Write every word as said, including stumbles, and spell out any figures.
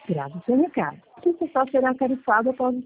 Grave o seu recado. Isso só será tarifado após